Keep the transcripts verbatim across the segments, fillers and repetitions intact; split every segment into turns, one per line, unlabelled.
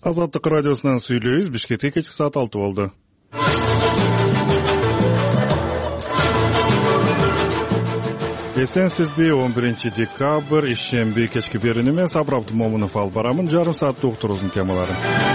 Азаттык радиосунан сүйлөйбүз. Бишкекте кечки саат алты болду. Эсенсизби? он биринчи декабрь ишемби кечки берүүнү мен Сабыр Абдумомунов алып барамын. Жарым сааттык уктуруубуздун темалары.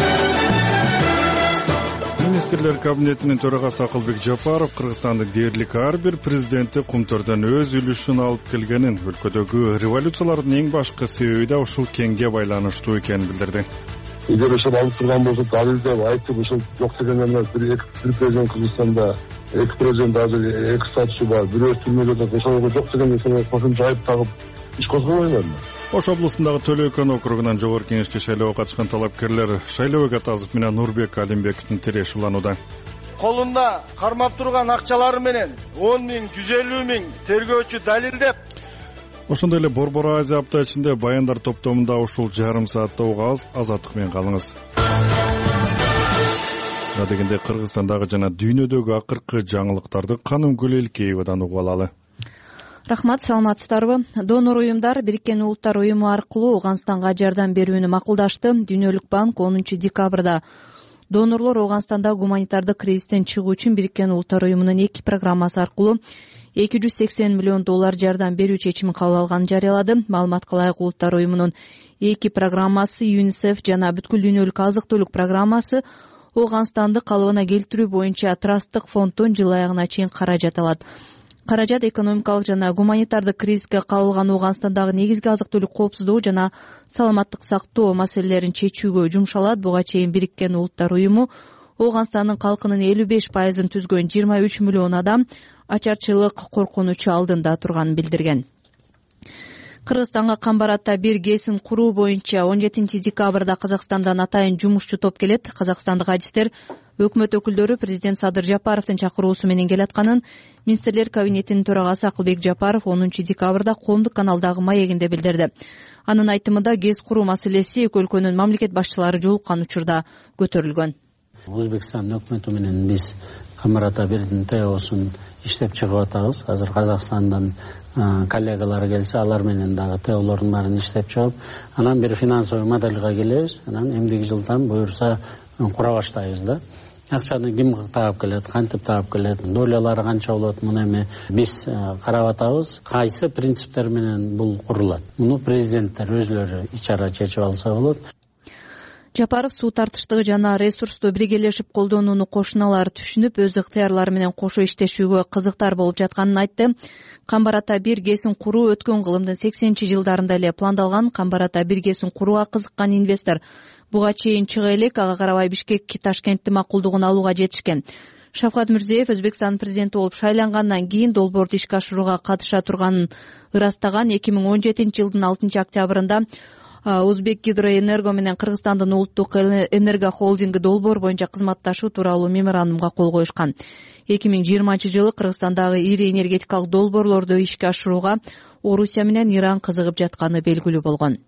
Министрлер кабинетинин төрагасы Акылбек Жапаров Кыргызстандын дээрлик ар бир президенти Кумтөрдөн өз үлүшүн алып келгенин, өлкөдөгү революциялардын эң башкы себеби да ушул кеңге байланыштуу экенин билдирди.
Эгер ошол алып турган болсо, далилдеп айтып ошол жок деген эмес. Бир президент Кыргызстанда, эки президент азыр эки статусу бар. Бирөө түрмөдө да ошого жок деген нерсе кошумча айып тагып иш козгобойбузбу?
Ош облусундагы Төлө Өкөн округунан жогорку кеңешке шайлоого катышкан талапкерлер Шайлообек Атазов менен Нурбек Алимбековдун тиреши уланууда.
Колунда кармап турган акчалары менен он миң, жүз элүү миң тергөөчү далилдеп.
Ошондой эле Борбор Азия апта ичинде баяндар топтомунда ушул жарым саатта угабыз. Азаттык менен калыңыз. Дегенде Кыргызстандагы жана дүйнөдөгү акыркы жаңылыктарды Каным Гүлелкеевадан угуп алалы.
Рахмат, саламатсыздарбы? Донор уюмдар Бириккен Улуттар уюму аркылуу Ооганстанга жардам берүүнү макулдашты. Дүйнөлүк банк онунчу декабрда донорлор Ооганстанда гуманитардык кризистен чыгуу үчүн Бириккен Улуттар уюмунун эки программасы аркылуу эки жүз сексен миллион доллар жардам берүү чечимин кабыл алганын жарыялады. Маалыматка ылайык, Улуттар уюмунун эки программасы, ЮНИСЕФ жана бүткүл дүйнөлүк азык-түлүк программасы Ооганстанды калыбына келтирүү боюнча Трасттык фонддон жыл аягына чейин каражат алат. Каражат экономикалык жана гуманитардык кризиске кабылган Ооганстандагы негизги азык-түлүк коопсуздугу жана саламаттык сактоо маселелерин чечүүгө жумшалат. Буга чейин Бириккен Улуттар уюму Ооганстандын калкынын элүү беш пайызын түзгөн жыйырма үч миллион адам ачарчылык коркунучу алдында турганын билдирген. Кыргызстанга Камбарата бир ГЭСин куруу боюнча он жетинчи декабрда Казакстандан атайын жумушчу топ келет. Казакстандык адистер өкмөт өкүлдөрү президент Садыр Жапаровдун чакыруусу менен келатканын Министрлер кабинетинин төрагасы Акылбек Жапаров онунчу декабрда коомдук каналдагы маегинде билдирди. Анын айтымында ГЭС куруу маселеси эки өлкөнүн мамлекет башчылары жолуккан учурда көтөрүлгөн.
Өзбекстан өкмөтү менен биз Камбарата бирдин ТЭОсун иштеп чыгып атабыз. Азыр Казакстандан коллегалар келсе, алар менен дагы ТЭОлордун баарын иштеп чыгып, анан бир финансовый модельге келебиз. Анан эмдиги жылдан буюрса кура баштайбыз да. Акчаны ким таап келет, кантип таап келет, долялары канча болот, муну эми биз карап атабыз. Кайсы принциптер менен бул курулат? Муну президенттер өзлөрү ичара чечип алса болот.
Жапаров суу тартыштыгы жана ресурсту биргелешип колдонууну кошуналар түшүнүп, өз ыктыярлары менен кошо иштешүүгө кызыктар болуп жатканын айтты. Камбарата бир ГЭСин куруу өткөн кылымдын сексенинчи жылдарында эле пландалган. Камбарата бир ГЭСин курууга кызыккан инвестор буга чейин чыга элек, ага карабай Бишкек Ташкенттин макулдугун алууга жетишкен. Шавкат Мирзиеев Өзбекстан президенти болуп шайлангандан кийин долбоорду ишке ашырууга катыша турганын ырастаган. эки миң он жетинчи жылдын алтынчы октябрында Өзбекгидроэнерго менен Кыргызстандын улуттук энерго холдинги долбоор боюнча кызматташуу тууралуу меморандумга кол коюшкан. эки миң жыйырманчы жылы Кыргызстандагы ири энергетикалык долбоорлорду ишке ашырууга Орусия менен Иран кызыгып жатканы белгилүү болгон.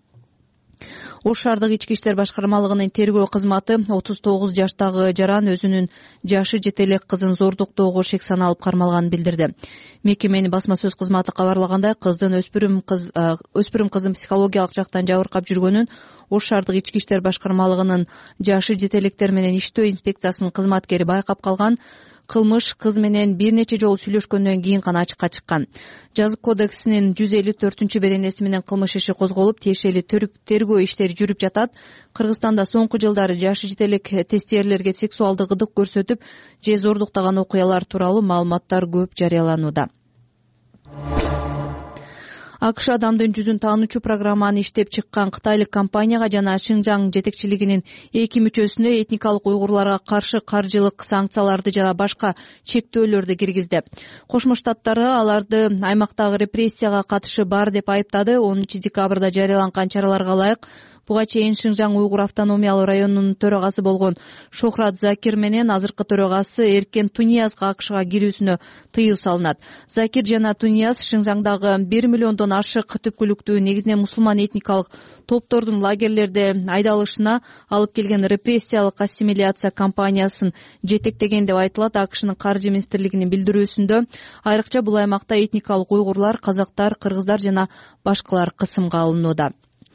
Ош шаардык ички иштер башкармалыгынын тергөө кызматы отуз тогуз жаштагы жаран өзүнүн жашы жете элек кызын зордуктоого шек саналып кармалганын билдирди. Мекеменин басма сөз кызматы кабарлагандай, кыздын өспүрүм кыз өспүрүм кыздын психологиялык жактан жабыркап жүргөнүн Ош шаардык ички иштер башкармалыгынын жашы жете электер менен иштөө инспекциясынын кызматкери байкап калган. Кылмыш кыз менен бир нече жолу сүйлөшкөндөн кийин гана ачыкка чыккан. Жазык кодексинин жүз элүү төртүнчү беренеси менен кылмыш иши козголуп, тиешелүү тергөө иштери жүрүп жатат. Кыргызстанда соңку жылдары жашы жете элек тестиерлерге сексуалдык ырдык көрсөтүп же зордуктаган окуялар тууралуу маалыматтар көп жарыяланууда. АКШ адамдын жүзүн таануучу программаны иштеп чыккан кытайлык компанияга жана Шинжаң жетекчилигинин эки мүчөсүнө этникалык уйгурларга каршы каржылык санкцияларды жана башка чектөөлөрдү киргизди. Кошмо Штаттары аларды аймактагы репрессияга катышы бар деп айыптады. онунчу декабрда жарыяланган чараларга ылайык буга чейин Шинжаң уйгур автономиялык районунун төрагасы болгон Шохрат Закир менен азыркы төрагасы Эркен Туниязга АКШга кирүүсүнө тыюу салынат. Закир жана Тунияз Шинжаңдагы бир миллиондон ашык түпкүлүктүү негизинен мусулман этникалык топтордун лагерлерде айдалышына алып келген репрессиялык ассимиляция кампаниясын жетектеген деп айтылат. АКШнын каржы министрлигинин билдирүүсүндө айрыкча бул аймакта этникалык уйгурлар, казактар, кыргыздар жана башкалар кысымга алынууда.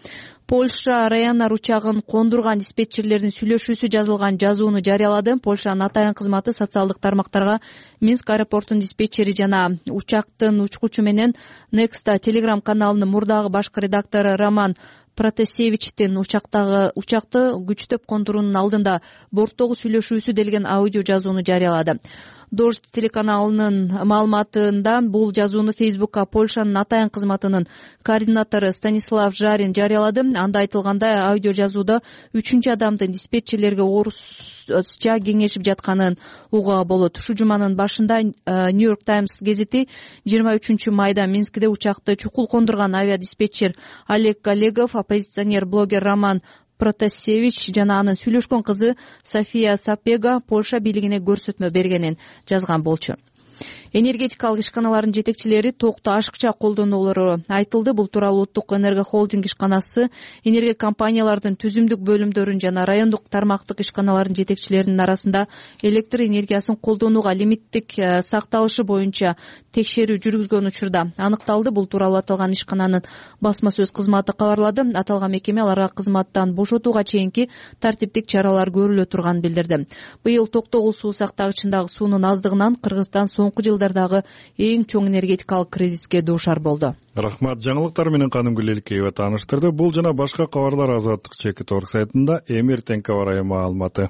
Польша Ryanair учагын кондурган диспетчерлердин сүйлөшүүсү жазылган жазууну жарыялады. Польшанын атайын кызматы социалдык тармактарга Минск аэропортунун диспетчери жана учактын учкучу менен Next Telegram каналынын мурдагы башкы редактору Роман Протасевичтин учактагы учакты күчтөп кондуруунун алдында борттогу сүйлөшүүсү делген аудио жазууну жарыялады. Дождь телеканалынын маалыматында бул жазууну Фейсбукка Польшанын атайын кызматынын координатору Станислав Жарин жарыялады. Анда айтылгандай, аудио жазууда үчүнчү адамдын диспетчерлерге орусча кеңешип жатканын угууга болот. Ушул жуманын башында Нью-Йорк Таймс гезити жыйырма үчүнчү майда Минскиде учакты чукул кондурган авиадиспетчер Олег Олегов, оппозиционер блогер Роман Протасевич жана анын сүйлөшкөн кызы София Сапега Польша бийлигине көрсөтмө бергенин жазган болчу. Энергетикалык ишканалардын жетекчилери токту ашыкча колдонулары айтылды. Бул тууралуу Улуттук энерго холдинг ишканасы энергия компаниялардын түзүмдүк бөлүмдөрүн жана райондук тармактык ишканалардын жетекчилеринин арасында электр энергиясын колдонууга лимиттик сакталышы боюнча текшерүү жүргүзгөн учурда аныкталды. Бул тууралуу аталган ишкананын басма сөз кызматы кабарлады. Аталган мекеме аларга кызматтан бошотууга чейинки тартиптик чаралар көрүлө турганын билдирди. Быйыл токтогул суу сактагычындагы суунун аздыгынан Кыргызстан соңку жылдардагы эң чоң энергетикалык кризиске дуушар болду.
Рахмат. Жаңылыктар менен Канымгүл Элкеева тааныштырды. Бул жана башка кабарлар Азаттык чекит орг сайтында эми эртеңки аба ырайы маалыматы.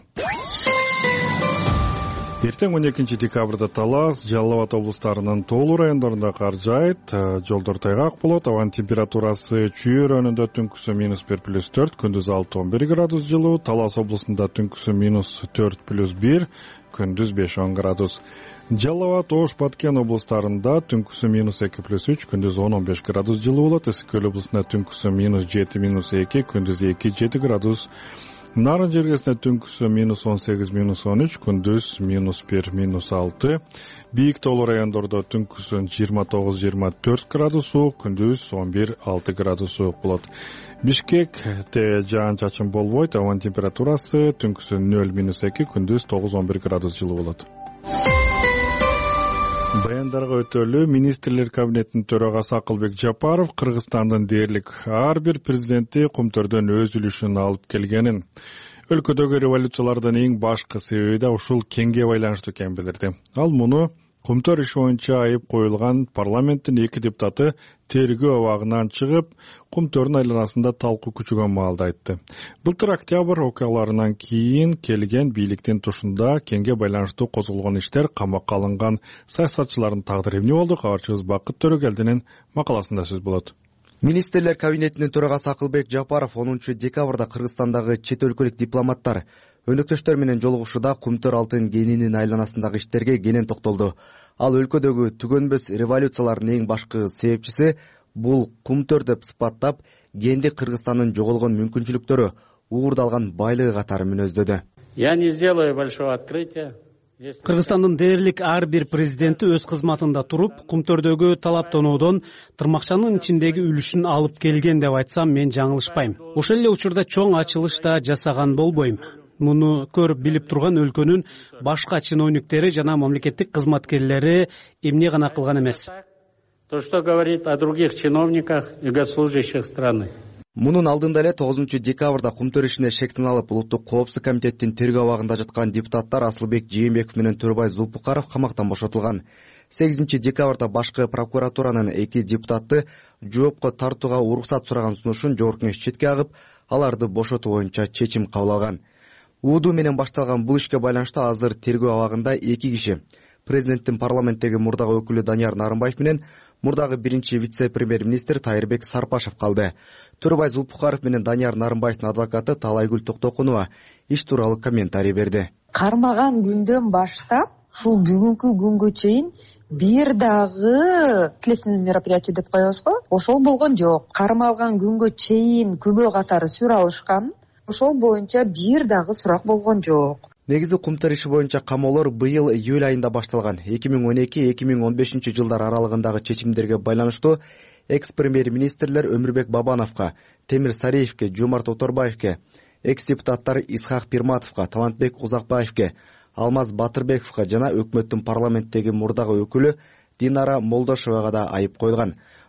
Эртең он экинчи декабрда Талас, Жалал Абад облустарынын тоолуу райондорунда кар жаайт, жолдор тайгак болот. Абанын температурасы Чүй районунда түнкүсү минус бир плюс төрт, күндүз алты он бир градус жылуу. Талас облусунда түнкүсү минус төрт плюс бир, күндүз беш он градус. Жалал Абад, Ош, Баткен облустарында түнкүсү минус эки плюс үч, күндүз он он беш градус жылуу болот. Эски Көл облусунда түнкүсү минус жети минус эки, күндүз эки жети градус. Нарын жергесинде түнкүсү минус он сегиз минус он үч, күндүз минус бир минус алты. Бийик тоолуу райондордо түнкүсү жыйырма тогуз жыйырма төрт градус суук, күндүз он бир алты градус суук болот. Бишкекте жаан чачын болбойт. Абанын температурасы түнкүсү нөл минус эки, күндүз тогуз он бир градус жылуу болот. Баяндарга өтөлүү. Министрлер кабинетинин төрагасы Акылбек Жапаров Кыргызстандын дээрлик ар бир президенти кумтөрдөн өз үлүшүн алып келгенин, өлкөдөгү революциялардын эң башкы себеби да ушул кеңге байланыштуу экенин билдирди. Ал муну кумтөр иши боюнча айып коюлган парламенттин эки депутаты тергөө абагынан чыгып, кумтөрдүн айланасында талкуу күчөгөн маалда айтты. Былтыр октябрь окуяларынан кийин келген бийликтин тушунда кеңге байланыштуу козголгон иштер, камакка алынган саясатчылардын тагдыры эмне болду? Кабарчыбыз Бакыт Төрөгелдинин макаласында сөз болот.
Министрлер кабинетинин төрагасы Акылбек Жапаров онунчу декабрда Кыргызстандагы чет өлкөлүк дипломаттар, өнөктөштөр менен жолугушууда кумтөр алтын кенинин айланасындагы иштерге кенен токтолду. Ал өлкөдөгү түгөнбөс революциялардын эң башкы себепчиси бул кумтөр деп сыпаттап, кенди Кыргызстандын жоголгон мүмкүнчүлүктөрү, уурдалган байлыгы катары мүнөздөдү.
Я не сделаю большого открытия.
Кыргызстандын дээрлик ар бир президенти өз кызматында туруп, кумтөрдөгү талаптоноодон тырмакчанын ичиндеги үлүшүн алып келген деп айтсам, мен жаңылышпайм. Ошол эле учурда чоң ачылыш да жасаган болбойм. Муну көрүп билип турган өлкөнүн башка чиновниктери жана мамлекеттик кызматкерлери эмне гана кылган эмес.
То, что говорит о других чиновниках и госслужащих страны.
Мунун алдында эле тогузунчу декабрда кумтөр ишине шектен алып, Улуттук коопсуздук комитеттин тергөө абагында жаткан депутаттар Асылбек Жээнбеков менен Төрөбай Зулпукаров камактан бошотулган. сегизинчи декабрда башкы прокуратуранын эки депутаты жоопко тартууга уруксат сураган сунушун жогорку кеңеш четке агып, аларды бошотуу боюнча чечим кабыл алган. Ууду менен башталган бул ишке байланыштуу азыр тергөө абагында эки киши, президенттин парламенттеги мурдагы өкүлү Данияр Нарымбаев менен мурдагы биринчи вице-премьер-министр Тайырбек Сарпашев калды. Төрөбай Зулпукаров менен Данияр Нарымбаевдин адвокаты Талайгүл Токтокунова иш тууралуу комментарий берди.
Кармаган күндөн баштап ушул бүгүнкү күнгө чейин бир дагы следственный мероприятие деп коебуз го, ошол болгон жок. Кармалган күнгө чейин күбө катары сүр алышкан, ошол боюнча бир дагы сурак болгон жок.
Негизи кумтөр иши боюнча камоолор быйыл июль айында башталган. эки миң он эки эки миң он бешинчи жылдар аралыгындагы чечимдерге байланыштуу экс-премьер-министрлер Өмүрбек Бабановго, Темир Сариевке, Жомарт Оторбаевке, экс-депутаттар Исхак Пирматовго, Талантбек Узакбаевке, Алмаз Батырбековго жана өкмөттүн парламенттеги мурдагы өкүлү Динара Молдошевага да айып коюлган.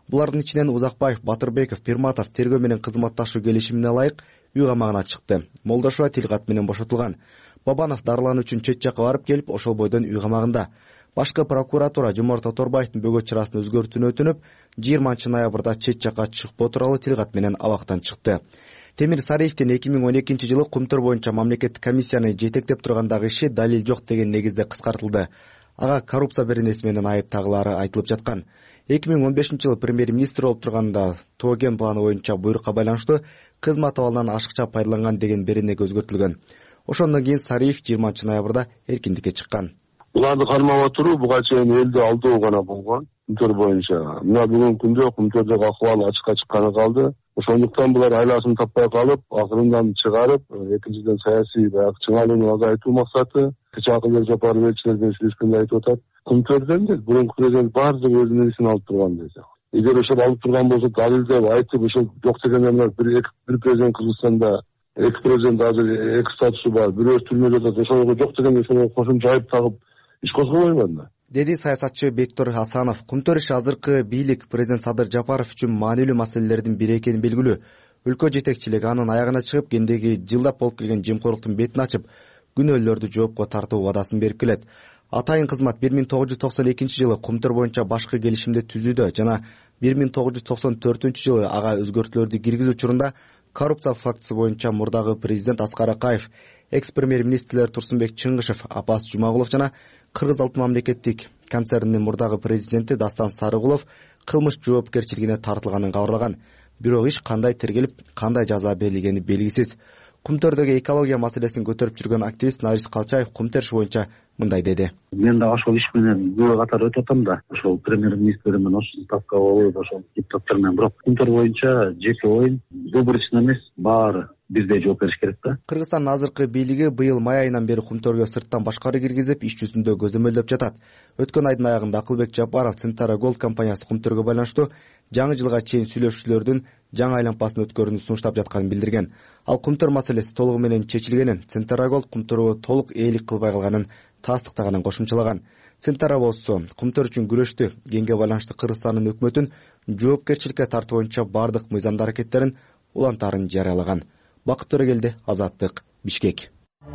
Булардын ичинен Узакбаев, Батырбеков, Пирматов тергөө менен кызматташуу келишимине ылайык үй камагына чыкты. Молдошова тилкат менен бошотулган. Бабанов дарылануу үчүн чет жакка барып келип, ошол бойдон үй камагында. Башкы прокуратура Жоморт Оторбаевдин бөгөт чарасын өзгөртүүнү өтүнүп, жыйырманчы ноябрда чет жакка чыкпоо тууралуу тилкат менен абактан чыкты. Темир Сариевдин эки миң он экинчи жылы Кумтөр боюнча мамлекеттик комиссияны жетектеп тургандагы иши далил жок деген негизде кыскартылды. Ага коррупция беренеси менен айып тагылары айтылып жаткан. эки миң он бешинчи жылы премьер-министр болуп турганда Тоген планы боюнча буйрукка байланыштуу кызмат абалынан ашыкча пайдаланган деген беренеге өзгөртүлгөн. Ошондон кийин Сариев жыйырманчы ноябрда эркиндикке чыккан.
Буларды кармап отуруу буга чейин элди алдоо гана болгон. Кумтөр боюнча мына бүгүнкү күндө Кумтөрдөгү акыбал ачыкка чыкканы калды. Ошондуктан булар айласын таппай калып, акырындан чыгарып, экинчиден саясий баягы чыңалууну азайтуу максаты Чакылбек Жапаров элчилерден сүйлөшкөндө айтып атат. Кумтөрдөн да мурунку президент баардыгы өзүнүн ишин алып турган дейт. Эгер ошол алып турган болсо далилдеп айтып ошол жок дегенде мына бир бир президент Кыргызстанда эки президент азыр эки статусу бар, бирөө түрмөдө жатат, ошого жок дегенде ошого кошумча айып тагып иш козгобойбу?
Деди саясатчы Бектор Асанов. Кумтөр иши азыркы бийлик президент Садыр Жапаров үчүн маанилүү маселелердин бири экени белгилүү. Өлкө жетекчилиги анын аягына чыгып, кендеги жылдап болуп келген жемкорлуктун бетин ачып, күнөөлөрдү жоопко тартуу убадасы берип келет. Атайын кызмат бир миң тогуз жүз токсон экинчи жылы Кумтөр боюнча башкы келишимди түзүүдө жана бир миң тогуз жүз токсон төртүнчү жылы ага өзгөртүүлөрдү киргизүү учурунда коррупция фактысы боюнча мурдагы президент Аскар Акаев, экс-премьер-министрлер Турсунбек Чыңгышев, Апас Жумагулов жана Кыргыз Алтын мамлекеттик концернинин мурдагы президенти Дастан Сарыгулов кылмыш жоопкерчилигине тартылганын кабарлаган. Бирок иш кандай тергелип, кандай жаза берилгени белгисиз. Кумтөрдөгү экология маселесин көтөрүп жүргөн активист Нарис Калчаев Кумтөр иши боюнча мындай деди.
Мен да ошол иш менен бөө катары өтүп атам да. Ошол премьер-министр менен ошол ставка болуп, ошол депутаттар менен. Бирок Кумтөр боюнча жеке оюн выборочный эмес, баары бирдей жооп бериш керек да.
Кыргызстандын азыркы бийлиги быйыл май айынан бери Кумтөргө сырттан башкары киргизип, иш жүзүндө көзөмөлдөп жатат. Өткөн айдын аягында Акылбек Жапаров Центара Голд компаниясы Кумтөргө байланыштуу жаңы жылга чейин сүйлөшүүлөрдүн жаңы айланпасын өткөрүүнү сунуштап жатканын билдирген. Ал Кумтөр маселеси толугу менен чечилгенин, Центара Голд Кумтөргө толук ээлик кылбай калганын тастыктаганын кошумчалаган. Центара болсо Кумтөр үчүн күрөштү, кеңге байланыштуу Кыргызстандын өкмөтүн жоопкерчиликке тартуу боюнча бардык мыйзамдуу аракеттерин улантаарын жарыялаган. Бакыт Төрөгелди, Азаттык, Бишкек.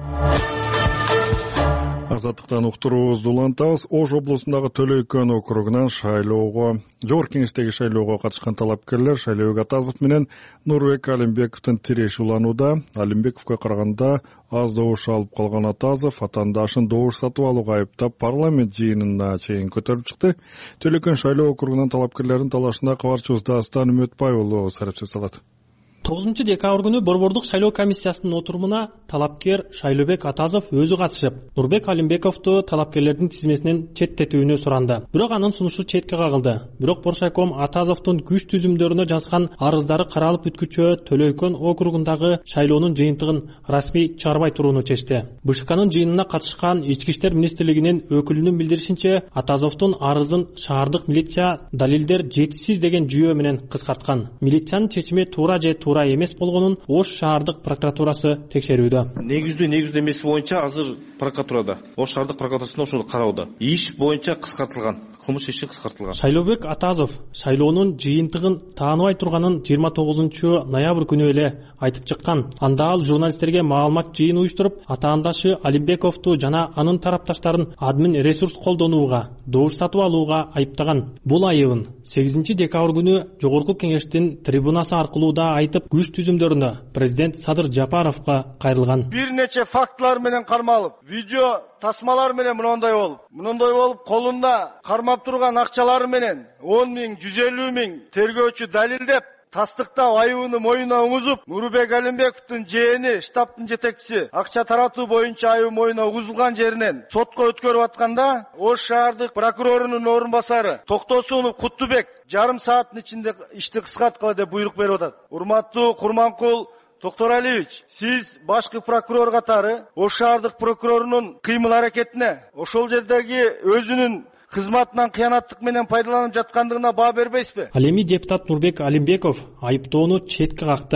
Азаттыктан уктуруубузду улантабыз. Ош облусундагы Төлөйкөн округунан шайлоого, жогорку кеңештеги шайлоого катышкан талапкерлер Шайлообек Атазов менен Нурбек Алимбековдун тиреши уланууда. Алимбековго караганда аз добуш алып калган Атазов атаандашын добуш сатып алууга айыптап парламент жыйынына чейин көтөрүп чыкты. Төлөйкөн шайлоо округунан талапкерлердин талашында кабарчыбыз Дастан Үмөтбай уулу сарапчы салат.
тогузунчу декабрь күнү Борбордук шайлоо комиссиясынын отурумуна талапкер Шайлообек Атазов өзү катышып, Нурбек Алимбековду талапкерлердин тизмесинен четтетүүнү суранды. Бирок анын сунушу четке кагылды. Бирок Боршайком Атазовдун күч түзүмдөрүнө жазган арыздары каралып бүткүчө Төлөйкөн округундагы шайлоонун жыйынтыгын расмий чыгарбай турууну чечти. БШКнын жыйынына катышкан Ички иштер министрлигинин өкүлүнүн билдиришинче, Атазовдун арызын шаардык милиция далилдер жетишсиз деген жүйө менен кыскарткан. Милициянын чечими туура же туура эмес болгонун Ош шаардык прокуратурасы текшерүүдө.
Негиздүү негиздүү эмеси боюнча азыр прокуратурада, Ош шаардык прокуратурасында ошол кароодо. Иш боюнча кыскартылган, кылмыш иши кыскартылган.
Шайлообек Атазов шайлоонун жыйынтыгын тааныбай турганын жыйырма тогузунчу ноябрь күнү эле айтып чыккан. Анда ал журналисттерге маалымат жыйын уюштуруп, атаандашы Алимбековду жана анын тарапташтарын админ ресурс колдонууга, добуш сатып алууга айыптаган. Бул айыбын сегизинчи декабрь күнү жогорку кеңештин трибунасы аркылуу да айтып, күч түзүмдөрүндө президент Садыр Жапаровго кайрылган.
Бир нече фактылар менен кармалып, видео тасмалар менен мындай болуп, мындай болуп колунда кармап турган акчалары менен он миң, жүз элүү миң тергөөчү далилдеп, тастыктап айыбыны моюна угузуп, Нурбек Алимбековдун жээни, штабтын жетекчиси акча таратуу боюнча айыбы моюна угузулган жеринен сотко өткөрүп атканда, Ош шаардык прокурорунун орун басары Токтосунов Куттубек жарым сааттын ичинде ишти кыскарткыла деп буйрук берип атат. Урматтуу Курманкул Токторалиевич, сиз башкы прокурор катары Ош шаардык прокурорунун кыймыл аракетине, ошол жердеги өзүнүн кызматынан кыянаттык менен пайдаланып жаткандыгына баа бербейсизби?
Ал эми депутат Нурбек Алимбеков айыптоону четке какты.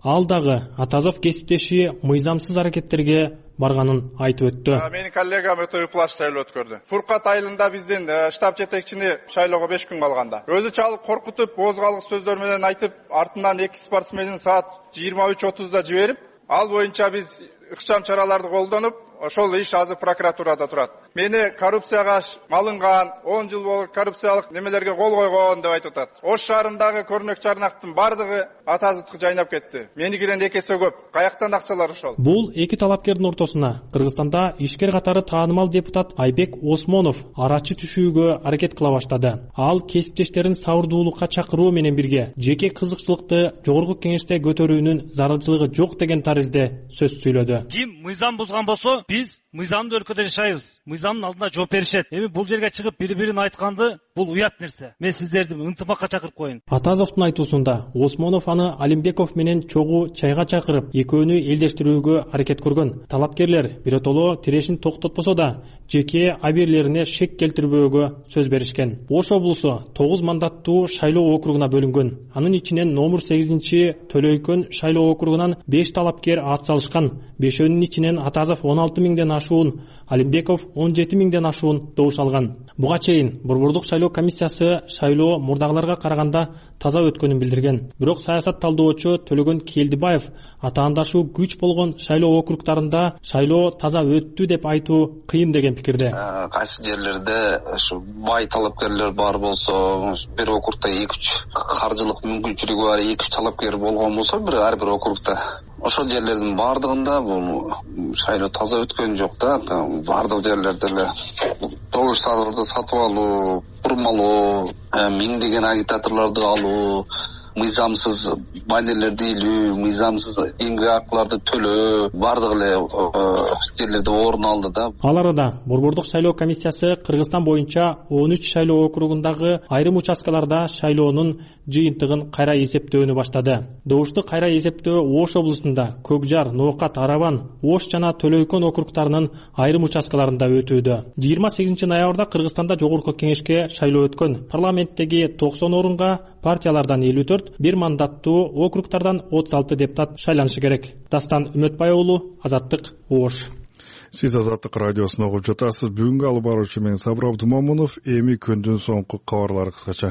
Ал дагы Атазов кесиптеши мыйзамсыз аракеттерге барганын айтып өттү.
Менин коллегам өтө ыплаш шайлоо өткөрдү. Фуркат айылында биздин штаб жетекчини шайлоого беш күн калганда өзү чалып коркутуп, оозгалык сөздөр менен айтып, артынан эки спортсменин саат жыйырма үч отузда жиберип, ал боюнча биз ыкчам чараларды колдонуп, ошол иш азыр прокуратурада турат. Мени коррупцияга малынган, он жыл болуп коррупциялык немелерге кол койгон деп айтып атат. Ош шаарындагы көрнөк чарнактын бардыгы Атазовдуку жайнап кетти. Меникиден эки эсе көп. Каяктан акчалар ошол?
Бул эки талапкердин ортосуна Кыргызстанда ишкер катары таанымал депутат Айбек Осмонов арачы түшүүгө аракет кыла баштады. Ал кесиптештерин сабырдуулукка чакыруу менен бирге жеке кызыкчылыкты жогорку кеңеште көтөрүүнүн зарылчылыгы жок деген таризде сөз сүйлөдү.
Ким мыйзам бузган болсо, биз мыйзамдуу өлкөдө жашайбыз. Мыйзамдын алдында жооп беришет. Эми бул жерге чыгып бири-бирин айтканды бул уят нерсе. Мен сиздерди ынтымакка чакырып коеюн.
Атазовдун айтуусунда Осмонов аны Алимбеков менен чогуу чайга чакырып, экөөнү элдештирүүгө аракет көргөн. Талапкерлер биротоло тирешин токтотпосо да, жеке абийирлерине шек келтирбөөгө сөз беришкен. Ош облусу тогуз мандаттуу шайлоо округуна бөлүнгөн. Анын ичинен номер сегизинчи Төлөйкөн шайлоо округунан беш талапкер ат салышкан. Бешөөнүн ичинен Атазов он алты миңден ашуун, Алимбеков он жети миңден ашуун добуш алган. Буга чейин Борбордук шайлоо комиссиясы шайлоо мурдагыларга караганда таза өткөнүн билдирген. Бирок саясат талдоочу Төлөгөн Келдибаев атаандашуу күч болгон шайлоо округтарында шайлоо таза өттү деп айтуу кыйын деген пикирде.
Кайсы жерлерде ушу бай талапкерлер бар болсо, бир округда эки үч каржылык мүмкүнчүлүгү бар эки үч талапкер болгон болсо, бир ар бир округда ошол жерлердин бардыгында бул шайлоо таза өткөн жок да. Бардык жерлерде эле добуштарды сатып алуу, урмалоо, миңдеген агитаторлорду алуу, мыйзамсыз баннерлерди илүү, мыйзамсыз эмгек акыларды төлөө бардык эле жерлерде орун алды да.
Ал арада Борбордук шайлоо комиссиясы Кыргызстан боюнча он үч шайлоо округундагы айрым участкаларда шайлоонун жыйынтыгын кайра эсептөөнү баштады. Добушту кайра эсептөө Ош облусунда Көкжар, Ноокат, Арабан, Ош жана Төлөйкөн округтарынын айрым участкаларында өтүүдө. жыйырма сегизинчи ноябрда Кыргызстанда жогорку кеңешке шайлоо өткөн. Парламенттеги токсон орунга партиялардан элүү төрт, бир мандаттуу округтардан отуз алты депутат шайланышы керек. Дастан Үмөтбай уулу, Азаттык, Ош.
Сиз Азаттык радиосун угуп жатасыз. Бүгүнкү алып баруучу мен Сабыр Абдумамунов. Эми күндүн соңку кабарлары кыскача.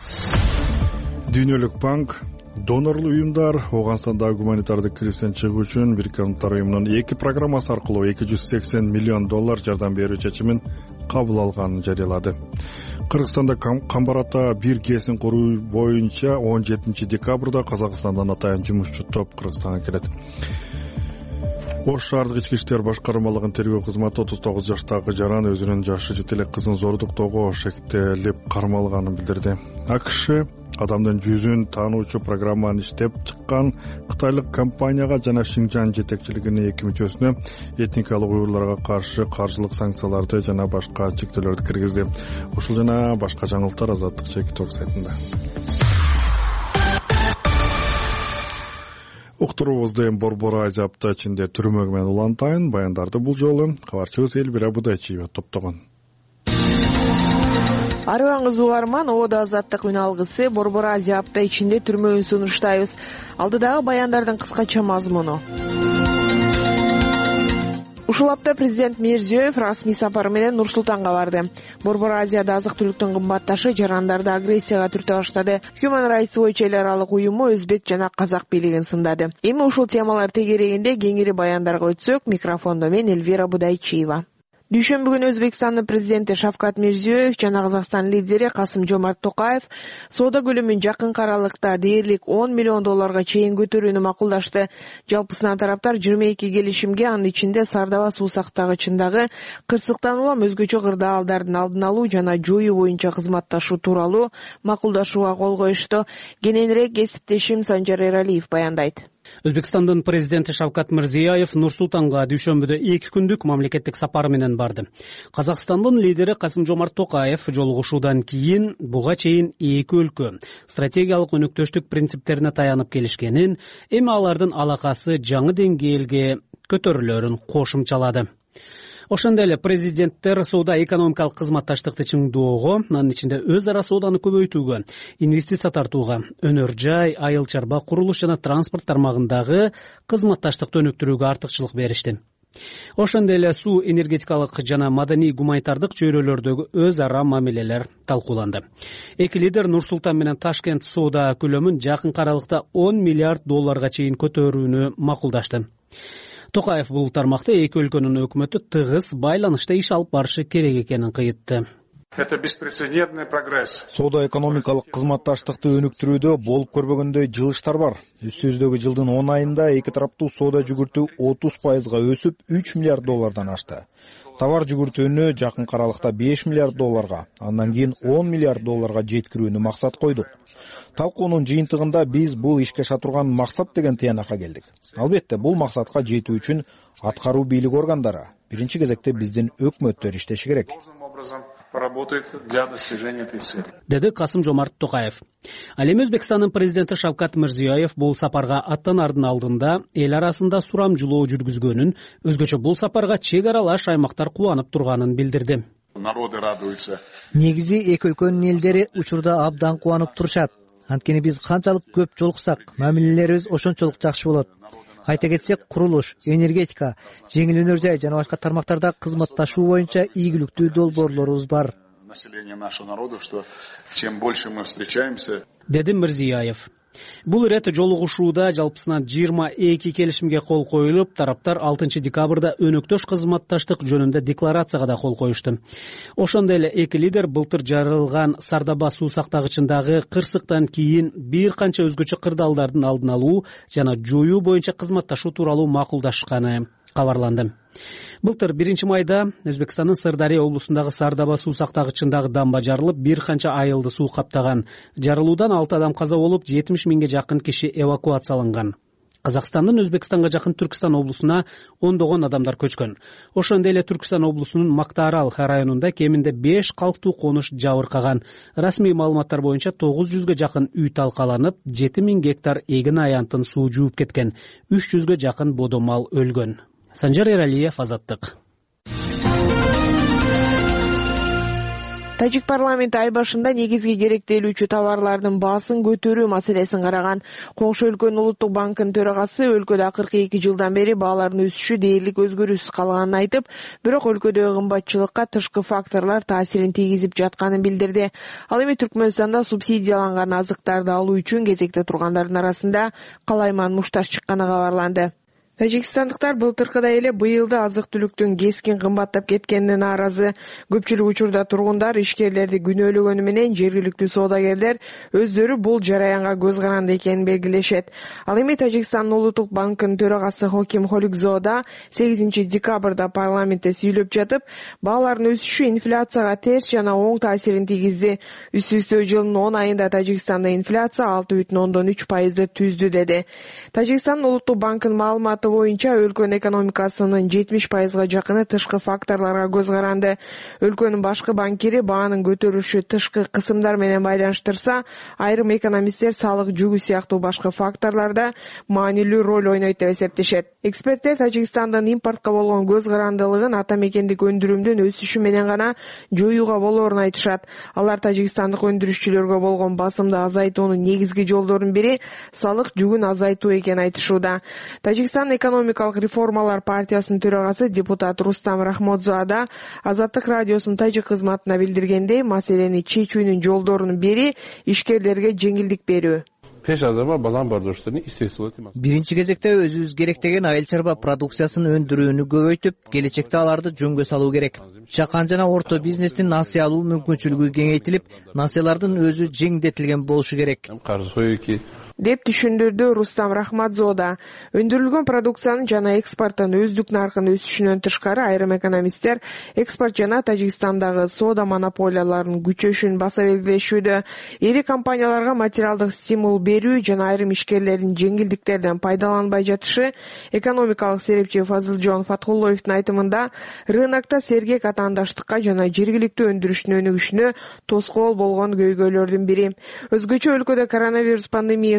Дүйнөлүк банк донорлуу уюмдар Ооганстанда гуманитардык кризистен чыгуу үчүн Бириккен Улуттар уюмунун эки программасы аркылуу эки жүз сексен миллион доллар жардам берүү чечимин кабыл алганын жарыялады. Кыргызстанда камбар ата бир ГЭСин куруу боюнча он жетинчи декабрда Казакстандан атайын жумушчу топ Кыргызстанга келет. Ош шаардык ички иштер башкармалыгынын тергөө кызматы отуз тогуз жаштагы жаран өзүнүн жашы жете элек кызын зордуктоого шектелип кармалганын билдирди. АКШ адамдын жүзүн таануучу программаны иштеп чыккан кытайлык компанияга жана Шинжан жетекчилигинин эки мүчөсүнө этникалык уйгурларга каршы каржылык санкцияларды жана башка чектөөлөрдү киргизди. Ушул жана башка жаңылыктар Азаттык Чекиток сайтында. Уктуруубузду эми Борбор Азия апта ичинде түрмөгү менен улантайын. Баяндарды бул жолу кабарчыбыз Элбира Будайчиева топтогон.
Арыбаңыз угарман, Ода Азаттык үн алгысы Борбор Азия апта ичинде түрмөгүн сунуштайбыз. Алдыдагы баяндардын кыскача мазмуну. Ушул апта президент Мирзиёев расмий сапар менен Нур-Султанга барды. Борбор Азияда азык-түлүктүн кымбатташы жарандарды агрессияга түртө баштады. Human Rights Watch эл аралык уюму өзбек жана казак бийлигин сындады. Эми ушул темалар тегерегинде кеңири баяндарга өтсөк, микрофондо мен Элвира Будайчиева. Дүйшөмбү күнү Өзбекстандын президенти Шавкат Мирзиёев жана Казакстан лидери Касым-Жомарт Токаев соода көлөмүн жакынкы аралыкта дээрлик он миллион долларга чейин көтөрүүнү макулдашты. Жалпысынан тараптар жыйырма эки келишимге, анын ичинде Сардаба суу сактагычындагы кырсыктан улам өзгөчө кырдаалдардын алдын алуу жана жоюу боюнча кызматташуу тууралуу макулдашууга кол коюшту. Кененирээк кесиптешим Санжар Эралиев баяндайт.
Өзбекстандын президенти Шавкат Мирзиёев Нур-Султанга дүйшөмбүдө эки күндүк мамлекеттик сапар менен барды. Казакстандын лидери Касым-Жомарт Токаев жолугушуудан кийин буга чейин эки өлкө стратегиялык өнөктөштүк принциптерине таянып келишкенин, эми алардын алакасы жаңы деңгээлге көтөрүлөрүн кошумчалады. Ошондой эле президенттер соода экономикалык кызматташтыкты чыңдоого, анын ичинде өз ара сооданы көбөйтүүгө, инвестиция тартууга, өнөр жай, айыл чарба, курулуш жана транспорт тармагындагы кызматташтыкты өнүктүрүүгө артыкчылык беришти. Ошондой эле суу, энергетикалык жана маданий гуманитардык чөйрөлөрдөгү өз ара мамилелер талкууланды. Эки лидер Нур Султан менен Ташкент соода көлөмүн жакынкы аралыкта он миллиард долларга чейин көтөрүүнү макулдашты. Токаев бул тармакта эки өлкөнүн өкмөтү тыгыз байланышта иш алып барышы керек экенин кыйытты.
Это беспрецедентный прогресс.
Соода экономикалык кызматташтыкты өнүктүрүүдө болуп көрбөгөндөй жылыштар бар. Үстүбүздөгү жылдын он айында эки тараптуу соода жүгүртүү отуз пайызга өсүп үч миллиард доллардан ашты. Товар жүгүртүүнү жакынкы аралыкта беш миллиард долларга, андан кийин он миллиард долларга жеткирүүнү максат койдук. Талкуунун жыйынтыгында биз бул ишке аша турган максат деген тыянакка келдик. Албетте, бул максатка жетүү үчүн аткаруу бийлик органдары, биринчи кезекте биздин өкмөттөр иштеши керек.
Поработает для достижения этой цели.
Деди Касым-Жомарт Токаев. Ал эми Өзбекстандын президенти Шавкат Мирзиёев бул сапарга аттанаардын алдында эл арасында сурамжылоо жүргүзгөнүн, өзгөчө бул сапарга чек аралаш аймактар кубанып турганын билдирди.
Народы радуются.
Негизи эки өлкөнүн элдери учурда абдан кубанып турушат. Анткени биз канчалык көп жолуксак, мамилелерибиз ошончолук жакшы болот. Айта кетсек, курулуш, энергетика, жеңил өнөр жай жана башка тармактарда кызматташуу боюнча ийгиликтүү долбоорлорубуз бар.
Население нашего народа, что чем больше мы встречаемся,
деди Мирзиёев. Бул ирет жолугушууда жалпысынан жыйырма эки келишимге кол коюлуп, тараптар алтынчы декабрда өнөктөш кызматташтык жөнүндө декларацияга да кол коюшту. Ошондой эле эки лидер былтыр жарылган Сардаба суу сактагычындагы кырсыктан кийин бир канча өзгөчө кырдаалдардын алдын алуу жана жоюу боюнча кызматташуу тууралуу макулдашканы кабарланды. Былтыр биринчи майда Өзбекстандын Сырдария облусундагы Сардаба суу сактагычындагы дамба жарылып, бир канча айылды суу каптаган. Жарылуудан алты адам каза болуп, жетимиш миңге жакын киши эвакуацияланган. Казакстандын Өзбекстанга жакын Түркстан облусуна ондогон адамдар көчкөн. Ошондой эле Түркстан облусунун Мактаарал районунда кеминде беш калктуу конуш жабыркаган. Расмий маалыматтар боюнча тогуз жүзгө жакын үй талкаланып, жети миң гектар эгин аянтын суу жууп кеткен. үч жүзгө жакын бодомал өлгөн. Санжар Эралиев, Азаттык.
Тажик парламенти ай башында негизги керектелүүчү товарлардын баасын көтөрүү маселесин караган. Коңшу өлкөнүн улуттук банкынын төрагасы өлкөдө акыркы эки жылдан бери баалардын өсүшү дээрлик өзгөрүүсүз калганын айтып, бирок өлкөдөгү кымбатчылыкка тышкы факторлор таасирин тийгизип жатканын билдирди. Ал эми Түркмөнстанда субсидияланган азыктарды алуу үчүн кезекте тургандардын арасында калайман мушташ чыкканы кабарланды. Тажикстандыктар былтыркыдай эле быйыл да азык-түлүктүн кескин кымбаттап кеткенине нааразы. Көпчүлүк учурда тургундар ишкерлерди күнөөлөгөнү менен жергиликтүү соодагерлер өздөрү бул жараянга көз каранды экенин белгилешет. Ал эми Тажикстандын улуттук банкынын төрагасы Хоким Холикзода сегизинчи декабрда парламентте сүйлөп жатып, баалардын өсүшү инфляцияга терс жана оң таасирин тийгизди. Үстү-үстү жылдын он айында Тажикстанда инфляция алты бүтүн ондон үч пайызды түздү деди. Тажикстандын улуттук банкынын маалыматы боюнча өлкөнүн экономикасынын жетимиш пайызга жакыны тышкы факторлорго көз каранды. Өлкөнүн башкы банкири баанын көтөрүлүшү тышкы кысымдар менен байланыштырса, айрым экономисттер салык жүгү сыяктуу башкы факторлордо маанилүү роль ойнойт деп эсептешет. Эксперттер Тажикстандын импортко болгон көз карандылыгын ата мекендик өндүрүмдүн өсүшү менен гана жоюуга болоорун айтышат. Алар тажикстандык өндүрүшчүлөргө болгон басымды азайтуунун негизги жолдорунун бири салык жүгүн азайтуу экенин айтышууда. Тажикстан экономикалык реформалар партиясынын төрагасы депутат Рустам Рахмодзоада Азаттык радиосунун тажик кызматына билдиргендей, маселени чечүүнүн жолдорунун бири ишкерлерге жеңилдик берүү.
Биринчи кезекте өзүбүз керектеген айыл чарба продукциясын өндүрүүнү көбөйтүп, келечекте аларды жөнгө салуу керек. Чакан жана орто бизнестин насыя алуу мүмкүнчүлүгү кеңейтилип, насыялардын өзү жеңилдетилген болушу керек
деп түшүндүрдү Рустам Рахмадзода. Өндүрүлгөн продукциянын жана экспорттун өздүк наркынын өсүшүнөн тышкары айрым экономисттер экспорт жана Тажикстандагы соода монополияларынын күчөшүн баса белгилешүүдө. Ири компанияларга материалдык стимул берүү жана айрым ишкерлердин жеңилдиктерден пайдаланбай жатышы, экономикалык серепчи Фазылжон Фаткуллоевдун айтымында, рынокто сергек атаандаштыкка жана жергиликтүү өндүрүштүн өнүгүшүнө тоскоол болгон көйгөйлөрдүн бири. Өзгөчө өлкөдө коронавирус пандемиясы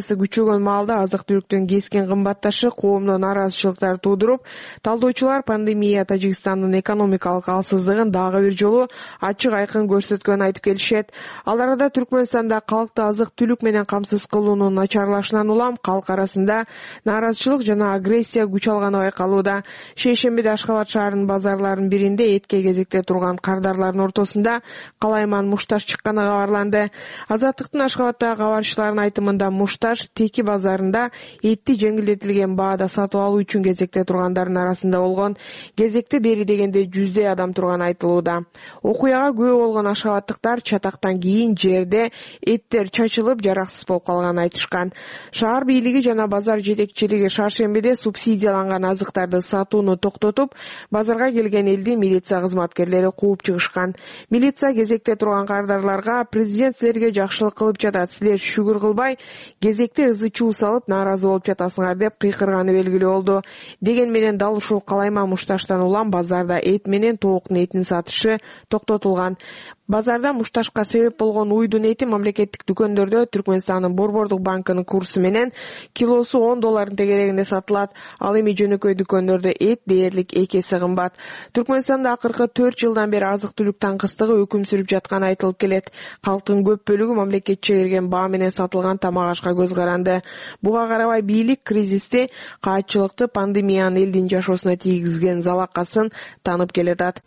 инфляция күчөгөн маалда азык түлүктүн кескен кымбатташы коомдо нааразычылыктар туудуруп, талдоочулар пандемия Тажикстандын экономикалык алсыздыгын дагы бир жолу ачык айкын көрсөткөнүн айтып келишет. Ал арада Түркмөнстанда калкты азык түлүк менен камсыз кылуунун начарлашынан улам калк арасында нааразычылык жана агрессия күч алганы байкалууда. Шейшембиде Ашкабад шаарынын базарларынын биринде этке кезекте турган кардарлардын ортосунда калайман мушташ чыкканы кабарланды. Азаттыктын Ашкабаддагы кабарчыларынын айтымында мушташ Теки базарында этти жеңилдетилген баада сатып алуу үчүн кезекте тургандардын арасында болгон. Кезекте бери дегенде жүздөй адам турганы айтылууда. Окуяга күбө болгон ашкабадтыктар чатактан кийин жерде эттер чачылып жараксыз болуп калганын айтышкан. Шаар бийлиги жана базар жетекчилиги шаршембиде субсидияланган азыктарды сатууну токтотуп, базарга келген элди милиция кызматкерлери кууп чыгышкан. Милиция кезекте турган кардарларга президент силерге жакшылык кылып жатат, силер шүгүр кылбай, кезекте ызы чуу салып нааразы болуп жатасыңар деп кыйкырганы белгилүү болду. Деген менен дал ушул калайма мушташтан улам базарда эт менен тооктун этин сатышы токтотулган. Базарда мушташка себеп болгон уйдун эти мамлекеттик дүкөндөрдө Түркмөнстандын Борбордук банкынын курсу менен килосу он доллардын тегерегинде сатылат. Ал эми жөнөкөй дүкөндөрдө эт дээрлик эки эсе кымбат. Түркмөнстанда акыркы төрт жылдан бери азык түлүк таңкыстыгы өкүм сүрүп жатканы айтылып келет. Калктын көп бөлүгү мамлекетче берген баа менен сатылган тамак ашка көз каранды. Буга карабай бийлик кризисти, каатчылыкты, пандемиянын элдин жашоосуна тийгизген залакасын танып келатат.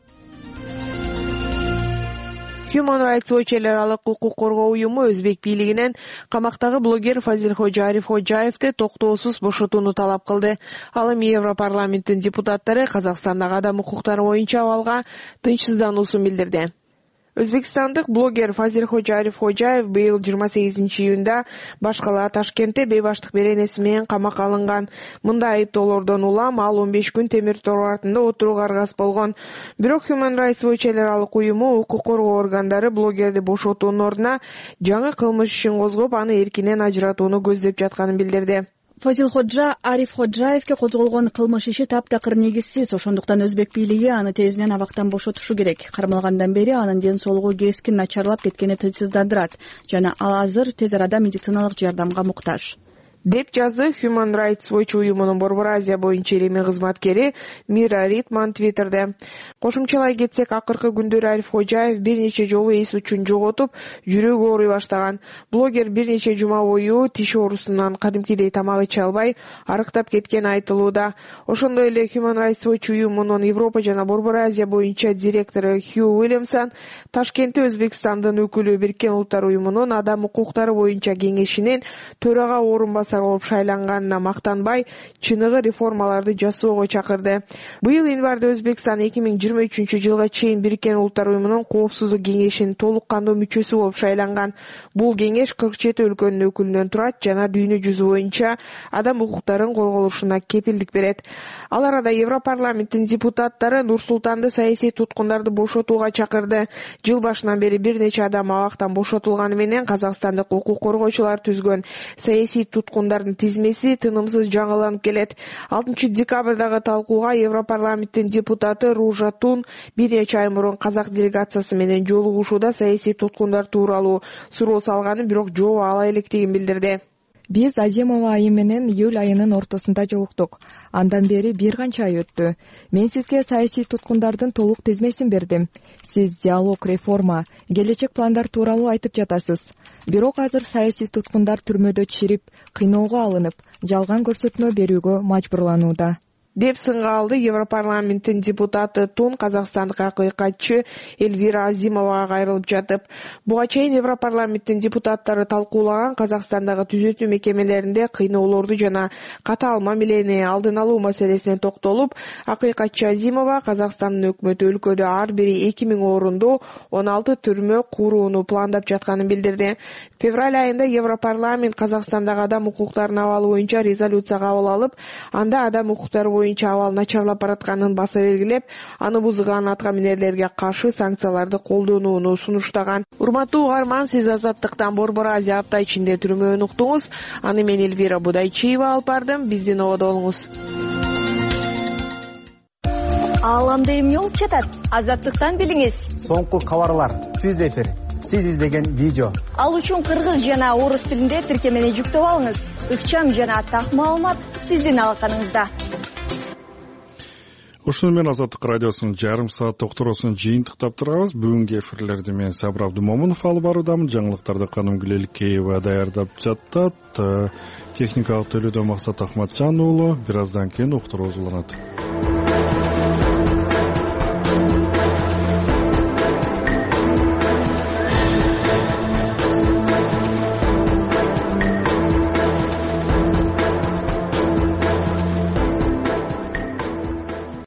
Human Rights Watch эл аралык укук коргоо уюму өзбек бийлигинен камактагы блогер Фазилходжа Арифходжаевди токтоосуз бошотууну талап кылды. Ал эми Европарламенттин депутаттары Казакстандагы адам укуктары боюнча абалга тынчсыздануусун билдирди. Өзбекстандык блогер Фазилходжа Арифходжаев быйыл жыйырма сегизинчи июнда башкала Ташкентте бейбаштык беренеси менен камакка алынган. Мындай айыптоолордон улам ал он беш күн темир тор артында отурууга аргасыз болгон. Бирок Human Rights Watch эл аралык уюму укук коргоо органдары блогерди бошотуунун ордуна жаңы кылмыш ишин козгоп, аны эркинен ажыратууну көздөп жатканын билдирди.
Фазилходжа Арифходжаевке козголгон кылмыш иши таптакыр негизсиз, ошондуктан өзбек бийлиги аны тезинен абактан бошотушу керек. Кармалгандан бери анын ден соолугу кескин начарлап кеткени тынчсыздандырат жана ал азыр тез арада медициналык жардамга муктаж деп жазды Human Rights Watch уюмунун Борбор Азия боюнча илимий кызматкери Мира Ритман Твиттерде. Кошумчалай кетсек, акыркы күндөрү Арифходжаев бир нече жолу эс учун жоготуп, жүрөгү ооруй баштаган. Блогер бир нече жума бою тиш оорусунан кадимкидей тамак иче албай арыктап кеткени айтылууда. Ошондой эле Human Rights Watch уюмунун Европа жана Борбор Азия боюнча директору Хью Уильямсон Ташкентте Өзбекстандын өкүлү Бириккен Улуттар уюмунун адам укуктары боюнча кеңешинин төрага орунбасары болуп шайланганына мактанбай, чыныгы реформаларды жасоого чакырды. Быйыл январда Өзбекстан эки миң жыйырма үчүнчү жылга чейин Бириккен Улуттар уюмунун коопсуздук кеңешинин толук кандуу мүчөсү болуп шайланган. Бул кеңеш кырк жети өлкөнүн өкүлүнөн турат жана дүйнө жүзү боюнча адам укуктарынын корголушуна кепилдик берет. Ал арада Европарламенттин депутаттары Нур-Султанды саясий туткундарды бошотууга чакырды. Жыл башынан бери бир нече адам абактан бошотулганы менен Казакстандык укук коргоочулар түзгөн саясий туткундардын тизмеси тынымсыз жаңыланып келет. алтынчы декабрдагы талкууга Европарламенттин депутаты Ружа Тун бир нече ай мурун казак делегациясы менен жолугушууда саясий туткундар тууралуу суроо салганы, бирок жооп ала электигин билдирди.
Биз Азимова айы менен июль айынын ортосунда жолуктук. Андан бери бир канча ай өттү. Мен сизге саясий туткундардын толук тизмесин бердим. Сиз диалог, реформа, келечек пландар тууралуу айтып жатасыз. Бирок азыр саясий туткундар түрмөдө чирип, кыйноого алынып, жалган көрсөтмө берүүгө мажбурланууда
деп сынга алды Европарламенттин депутаты Тун казакстандык акыйкатчы Эльвира Азимовага кайрылып жатып. Буга чейин Европарламенттин депутаттары талкуулаган Казакстандагы түзөтүү мекемелеринде кыйноолорду жана катаал мамилени алдын алуу маселесине токтолуп, акыйкатчы Азимова Казакстандын өкмөтү өлкөдө ар бири эки миң орунду он алты түрмө курууну пландап жатканын билдирди. Февраль айында Европарламент Казакстандагы адам укуктарынын абалы боюнча резолюция кабыл алып, анда адам укуктары боюнча абал начарлап баратканын баса белгилеп, аны бузган атка минерлерге каршы санкцияларды колдонууну сунуштаган. Урматтуу угарман, сиз Азаттыктан Борбор Азия апта ичинде түрмөнү уктуңуз. Аны мен Эльвира Будайчиева алып бардым. Биздин ободо болуңуз.
Ааламда эмне болуп жатат? Азаттыктан билиңиз.
Соңку кабарлар, түз эфир
сиз издеген видео.
Ал үчүн кыргыз жана орус тилинде тиркемени жүктөп алыңыз. Ыкчам жана так маалымат сиздин алаканыңызда.
Ушуну менен Азаттык радиосунун жарым саат токторосун жыйынтыктап турабыз. Бүгүнкү эфирлерди мен Сабыр Абдумомунов алып баруудамын. Жаңылыктарды Канымгүл Эликеева даярдап жатат. Техникалык төлөөдө Максат Ахматжан уулу. Бир аздан кийин уктуруубуз уланат.